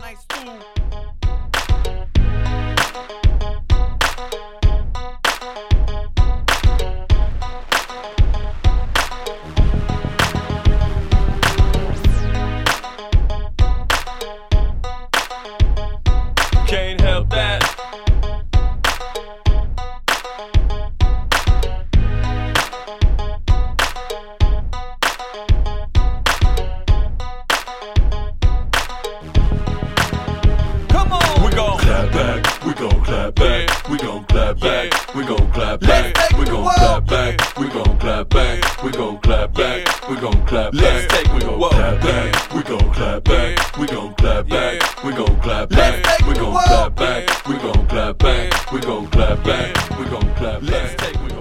nice too. Can't help that. Come on, we gon' clap back, we gon' clap back, we gon' clap back, we gon' clap back, we gon' clap back, we gon' clap back, we gon' clap back, we gon' clap back, we gon' clap back, we gon' clap back, we gon' clap back, we gon' clap back, we gon' clap back, we gon' clap back, we gon' clap back, we gon' clap back.